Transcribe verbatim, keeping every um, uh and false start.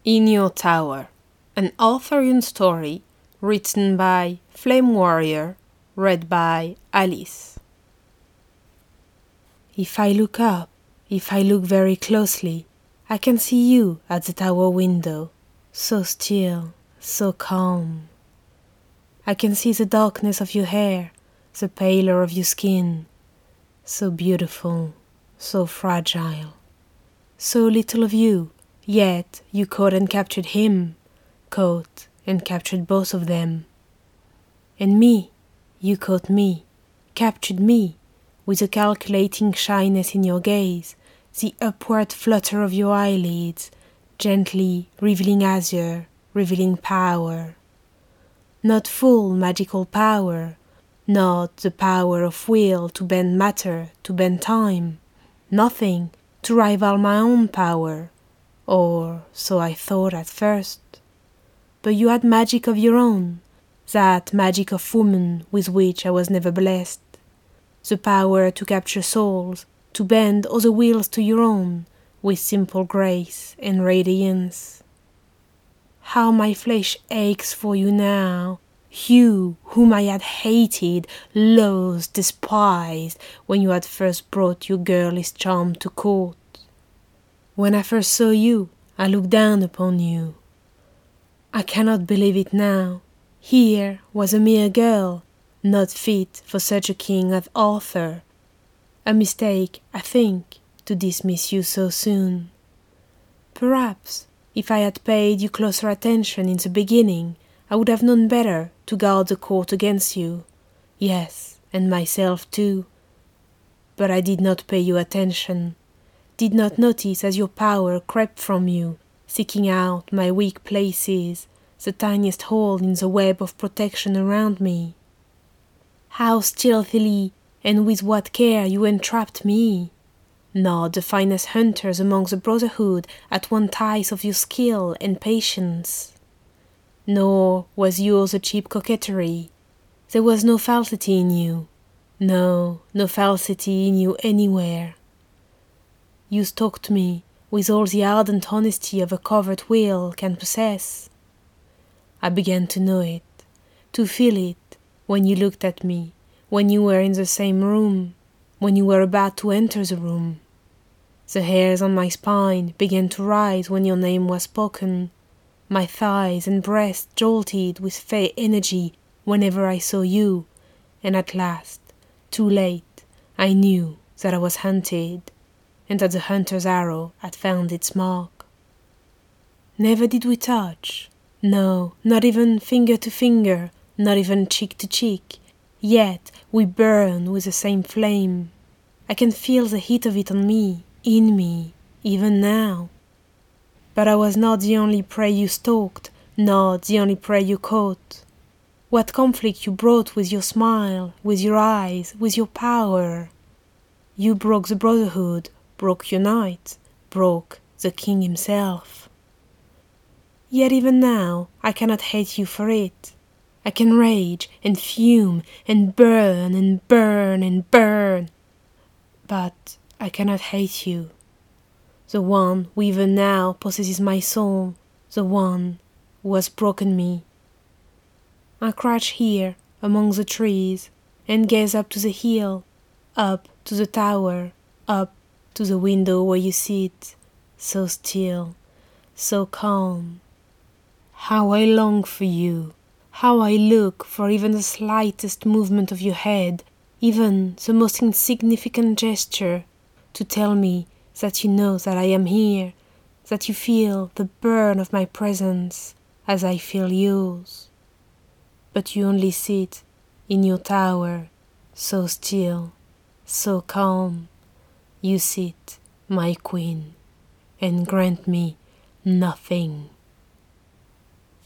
In Your Tower, an Arthurian story written by Flame Warrior, read by Alice. If I look up, if I look very closely, I can see you at the tower window, so still, so calm. I can see the darkness of your hair, the pallor of your skin, so beautiful, so fragile. So little of you, yet you caught and captured him, caught and captured both of them. And me, you caught me, captured me, with a calculating shyness in your gaze, the upward flutter of your eyelids, gently revealing azure, revealing power. Not full magical power, not the power of will to bend matter, to bend time, nothing to rival my own power, or so I thought at first. But you had magic of your own, that magic of woman with which I was never blessed, the power to capture souls, to bend other wills to your own, with simple grace and radiance. How my flesh aches for you now, you whom I had hated, loathed, despised, when you had first brought your girlish charm to court. When I first saw you, I looked down upon you. I cannot believe it now. Here was a mere girl, not fit for such a king as Arthur. A mistake, I think, to dismiss you so soon. Perhaps, if I had paid you closer attention in the beginning, I would have known better to guard the court against you. Yes, and myself too. But I did not pay you attention, did not notice as your power crept from you, seeking out my weak places, the tiniest hole in the web of protection around me. How stealthily and with what care you entrapped me! Not the finest hunters among the brotherhood at one tithe of your skill and patience. Nor was yours a cheap coquetry. There was no falsity in you. No, no falsity in you anywhere. You stalked me with all the ardent honesty of a covert will can possess. I began to know it, to feel it, when you looked at me, when you were in the same room, when you were about to enter the room. The hairs on my spine began to rise when your name was spoken. My thighs and breast jolted with fair energy whenever I saw you, and at last, too late, I knew that I was hunted, and that the hunter's arrow had found its mark. Never did we touch, no, not even finger to finger, not even cheek to cheek, yet we burn with the same flame. I can feel the heat of it on me, in me, even now. But I was not the only prey you stalked, not the only prey you caught. What conflict you brought with your smile, with your eyes, with your power! You broke the brotherhood, broke your knight, broke the king himself. Yet even now I cannot hate you for it. I can rage and fume and burn and burn and burn, but I cannot hate you. The one who even now possesses my soul, the one who has broken me. I crouch here among the trees and gaze up to the hill, up to the tower, up to the window where you sit, so still, so calm. How I long for you, how I look for even the slightest movement of your head, even the most insignificant gesture, to tell me that you know that I am here, that you feel the burn of my presence as I feel yours. But you only sit in your tower, so still, so calm. You sit, my queen, and grant me nothing.